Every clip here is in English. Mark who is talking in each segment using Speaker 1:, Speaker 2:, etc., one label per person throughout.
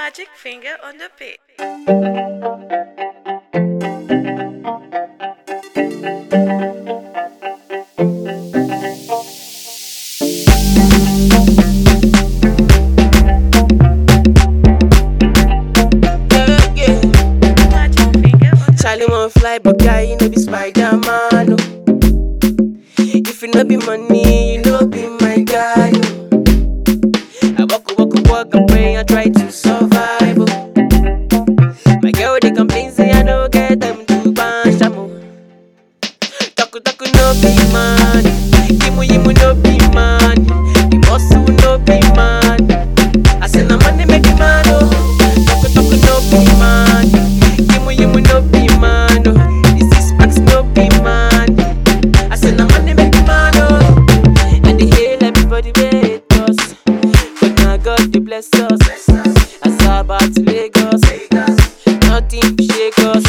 Speaker 1: Magic finger on the beat.
Speaker 2: Charlie won't fly, but guy, you know be Spider-Man. Oh. If you know be money, you know be my guy. Oh. I walk, and pray and try to survive. Oh. My girl, they complain, say I don't get them to ban shamo. Taku no be man. Yimu no be man. The muscle no be man. I say no money make the man. Oh. Taku no be man. Yimu no be man. Oh. The six packs no be man. I say no money make the man. Oh. And they hail everybody wait us, but now God they bless us. As I about to Lagos, nothing to shake us.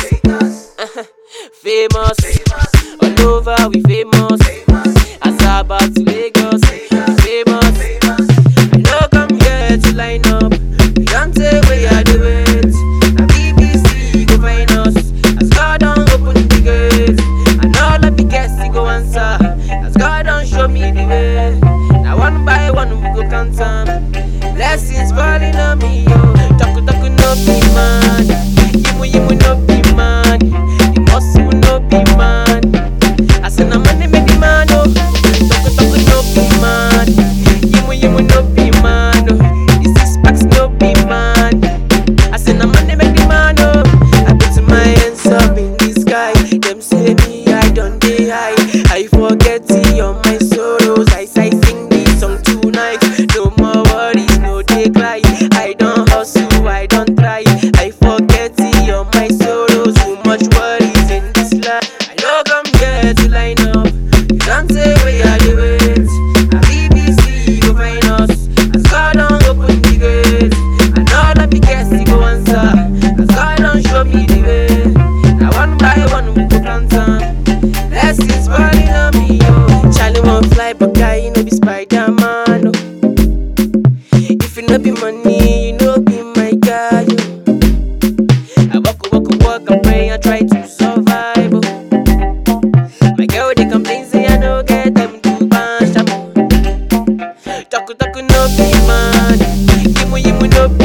Speaker 2: Famous, all over we famous. As I about to Lagos, famous. I know come here to line up. We don't say we are the wait. Now BBC go find us. As God don't open the gate, and all of the guests go answer. As God don't show me the way. Now one by one we go count them. Blessings falling on me, yo. Taku no be man. Yimu no be man. The muscle no be man. I say no money make the man, oh. Taku no be man. Yimu no be man, oh. The six packs no be man. I say no money make the man, oh. I put my hands up in the sky. Them say me I don't dey high. I forget all my sorrows. I sing this song tonight. No more worries, no dey cry. I don't hustle, I don't try. I forget all my sorrows. Too much worries in this life. I know come here to line up. You don't say we are the wait. A BBC go find us. As God don't open the gate, and all of the guests go answer. As God don't show me the way. Now one by one we go count them. Blessings falling on me, yo. Charlie won't fly, but guy, you know be Spider-Man. Oh. If you know be money, you know be my guy. Oh. I walk, and pray and try to survive. Oh. My girl, they complain, say I don't get them to ban shamo. Taku no be man. Yimu no be